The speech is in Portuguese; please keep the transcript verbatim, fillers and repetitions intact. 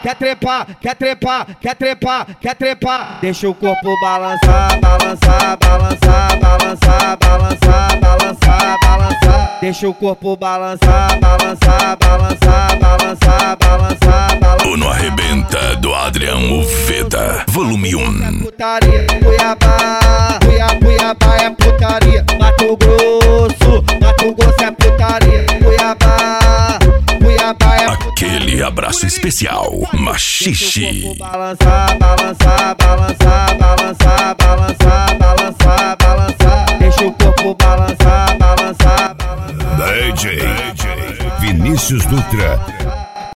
quer trepar, quer trepar, quer trepar, quer trepar. Deixa o corpo balançar, balançar, balançar, balançar, balançar, balançar, balançar. Deixa o corpo balançar, balançar, balançar, balançar, balançar, balançar. O No Arrebenta do Adrian Uveda, volume um. Putaria, Cuiabá, Cuiabá, Cuiabá é putaria. Mato Grosso, Mato Grosso é putaria. Cuiabá, Cuiabá é putaria. Aquele abraço especial, Machixe. Balançar, balançar, balançar, balançar, balançar, balançar, balançar. Deixa o corpo balançar, balançar, balançar. D J Vinícius Dutra.